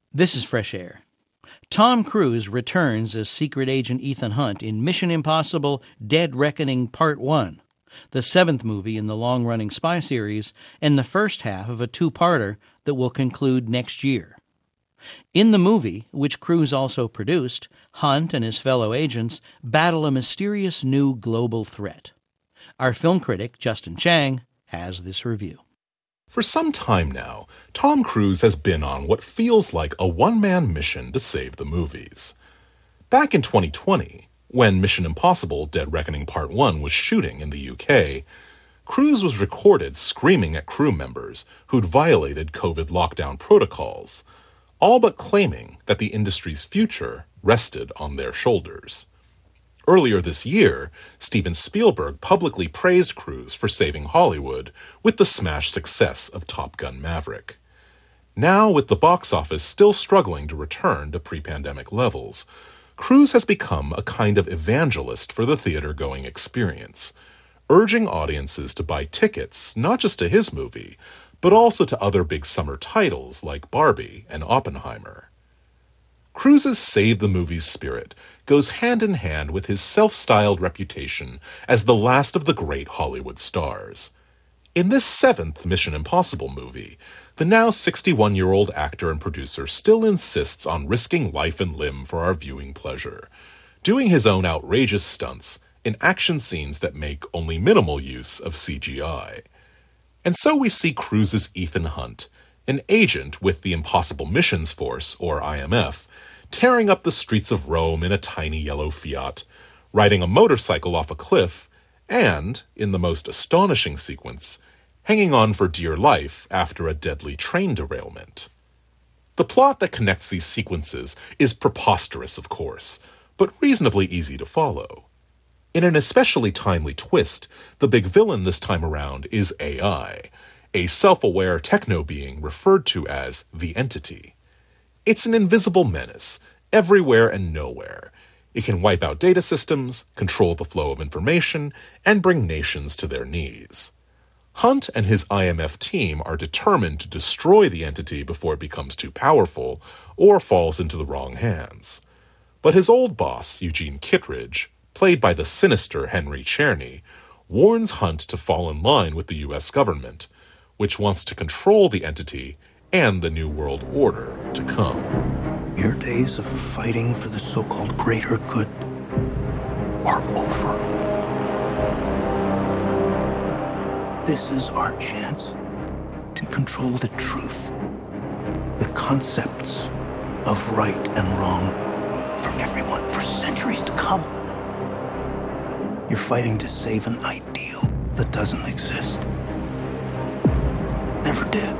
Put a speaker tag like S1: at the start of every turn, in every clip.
S1: This is Fresh Air. Tom Cruise returns as secret agent Ethan Hunt in Mission Impossible: Dead Reckoning Part 1, the seventh movie in the long-running spy series and the first half of a two-parter that will conclude next year. In the movie, which Cruise also produced, Hunt and his fellow agents battle a mysterious new global threat. Our film critic, Justin Chang, has this review.
S2: For some time now, Tom Cruise has been on what feels like a one-man mission to save the movies. Back in 2020, when Mission Impossible: Dead Reckoning Part 1 was shooting in the UK, Cruise was recorded screaming at crew members who'd violated COVID lockdown protocols, all but claiming that the industry's future rested on their shoulders. Earlier this year, Steven Spielberg publicly praised Cruise for saving Hollywood with the smash success of Top Gun: Maverick. Now, with the box office still struggling to return to pre-pandemic levels, Cruise has become a kind of evangelist for the theater-going experience, urging audiences to buy tickets not just to his movie, but also to other big summer titles like Barbie and Oppenheimer. Cruise's Save the Movie's spirit goes hand in hand with his self-styled reputation as the last of the great Hollywood stars. In this seventh Mission Impossible movie, the now 61-year-old actor and producer still insists on risking life and limb for our viewing pleasure, doing his own outrageous stunts in action scenes that make only minimal use of CGI. And so we see Cruise's Ethan Hunt, an agent with the Impossible Missions Force, or IMF, tearing up the streets of Rome in a tiny yellow Fiat, riding a motorcycle off a cliff, and, in the most astonishing sequence, hanging on for dear life after a deadly train derailment. The plot that connects these sequences is preposterous, of course, but reasonably easy to follow. In an especially timely twist, the big villain this time around is AI, a self-aware techno-being referred to as the Entity. It's an invisible menace, everywhere and nowhere. It can wipe out data systems, control the flow of information, and bring nations to their knees. Hunt and his IMF team are determined to destroy the Entity before it becomes too powerful or falls into the wrong hands. But his old boss, Eugene Kittredge, played by the sinister Henry Czerny, warns Hunt to fall in line with the U.S. government, which wants to control the Entity and the New World Order to come.
S3: Your days of fighting for the so-called greater good are over. This is our chance to control the truth, the concepts of right and wrong for everyone for centuries to come. You're fighting to save an ideal that doesn't exist. Never did.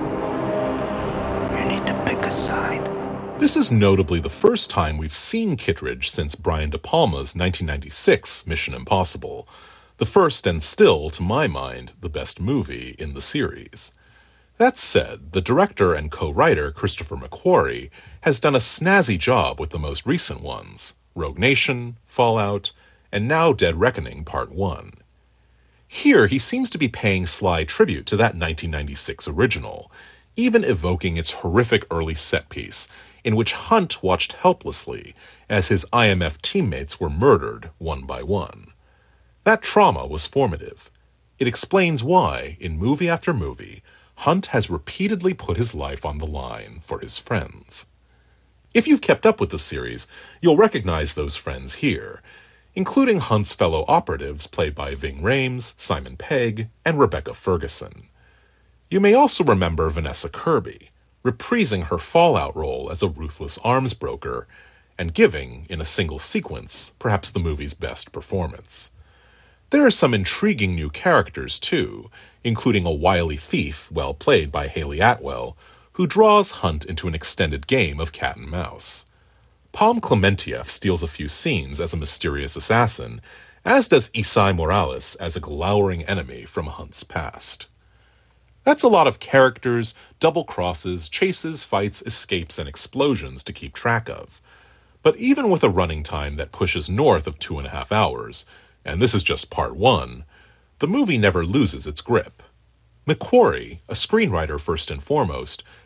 S3: You need to pick a side.
S2: This is notably the first time we've seen Kittredge since Brian De Palma's 1996 Mission Impossible, the first and still, to my mind, the best movie in the series. That said, the director and co-writer Christopher McQuarrie has done a snazzy job with the most recent ones, Rogue Nation, Fallout, and now Dead Reckoning Part 1. Here, he seems to be paying sly tribute to that 1996 original, even evoking its horrific early set piece, in which Hunt watched helplessly as his IMF teammates were murdered one by one. That trauma was formative. It explains why, in movie after movie, Hunt has repeatedly put his life on the line for his friends. If you've kept up with the series, you'll recognize those friends here, including Hunt's fellow operatives played by Ving Rhames, Simon Pegg, and Rebecca Ferguson. You may also remember Vanessa Kirby, reprising her Fallout role as a ruthless arms broker, and giving, in a single sequence, perhaps the movie's best performance. There are some intriguing new characters, too, including a wily thief, well played by Hayley Atwell, who draws Hunt into an extended game of cat and mouse. Palm Clementieff steals a few scenes as a mysterious assassin, as does Isai Morales as a glowering enemy from Hunt's past. That's a lot of characters, double crosses, chases, fights, escapes, and explosions to keep track of. But even with a running time that pushes north of 2.5 hours, and this is just part 1, the movie never loses its grip. McQuarrie, a screenwriter first and foremost,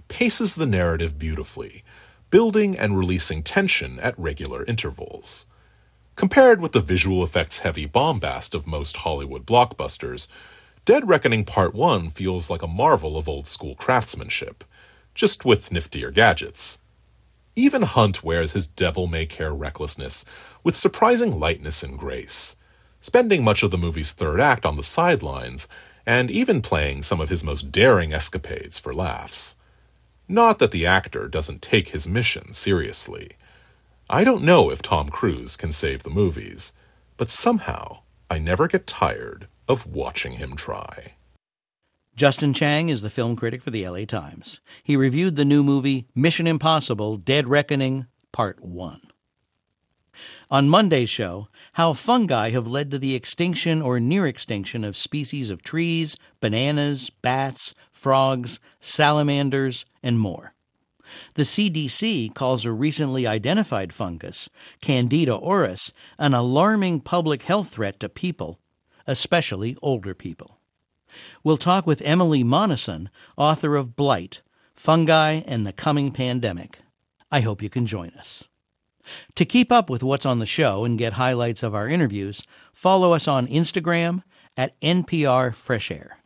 S2: paces the narrative beautifully, building and releasing tension at regular intervals. Compared with the visual effects-heavy bombast of most Hollywood blockbusters, Dead Reckoning Part 1 feels like a marvel of old-school craftsmanship, just with niftier gadgets. Even Hunt wears his devil-may-care recklessness with surprising lightness and grace, spending much of the movie's third act on the sidelines and even playing some of his most daring escapades for laughs. Not that the actor doesn't take his mission seriously. I don't know if Tom Cruise can save the movies, but somehow I never get tired of watching him try.
S1: Justin Chang is the film critic for the LA Times. He reviewed the new movie Mission Impossible: Dead Reckoning Part 1. On Monday's show, how fungi have led to the extinction or near extinction of species of trees, bananas, bats, frogs, salamanders, and more. The CDC calls a recently identified fungus, Candida auris, an alarming public health threat to people, especially older people. We'll talk with Emily Moneson, author of Blight, Fungi and the Coming Pandemic. I hope you can join us. To keep up with what's on the show and get highlights of our interviews, follow us on Instagram at NPR Fresh Air.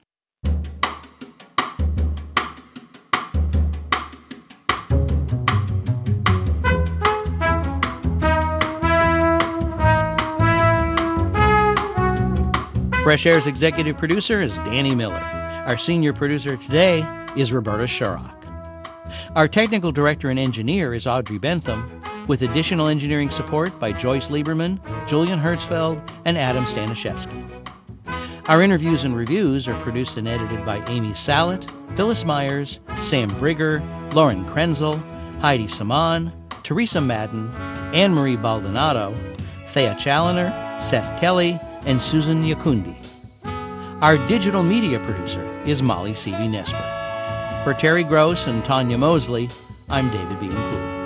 S1: Fresh Air's executive producer is Danny Miller. Our senior producer today is Roberta Sharrock. Our technical director and engineer is Audrey Bentham, with additional engineering support by Joyce Lieberman, Julian Hertzfeld, and Adam Staniszewski. Our interviews and reviews are produced and edited by Amy Salet, Phyllis Myers, Sam Brigger, Lauren Krenzel, Heidi Saman, Teresa Madden, Anne-Marie Baldonado, Thea Challoner, Seth Kelly, and Susan Yakundi. Our digital media producer is Molly Seavey Nesper. For Terry Gross and Tanya Mosley, I'm David B. Included.